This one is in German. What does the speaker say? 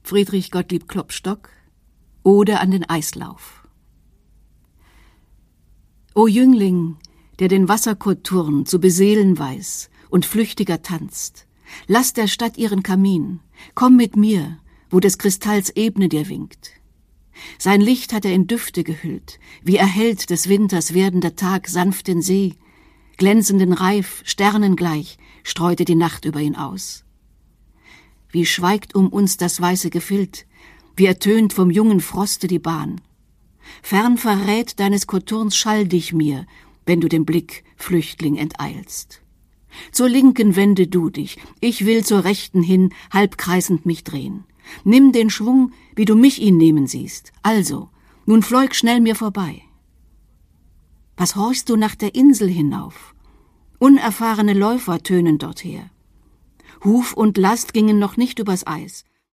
Friedrich Gottlieb Klopstock, Ode an den Eislauf. O Jüngling, der den Wasserkoturn zu beseelen weiß und flüchtiger tanzt, lass der Stadt ihren Kamin, komm mit mir, wo des Kristalls Ebne dir winkt. Sein Licht hat er in Düfte gehüllt, wie erhellt des Winters werdender Tag sanft den See, glänzenden Reif, sternengleich, streute die Nacht über ihn aus. Wie schweigt um uns das weiße Gefild, wie ertönt vom jungen Froste die Bahn. Fern verrät deines Koturns Schall dich mir, wenn du den Blick, Flüchtling, enteilst. Zur Linken wende du dich, ich will zur Rechten hin, halbkreisend mich drehen. Nimm den Schwung, wie du mich ihn nehmen siehst. Also, nun fleug schnell mir vorbei. Was horchst du nach der Insel hinauf? Unerfahrene Läufer tönen dorther. Huf und Last gingen noch nicht übers Eis.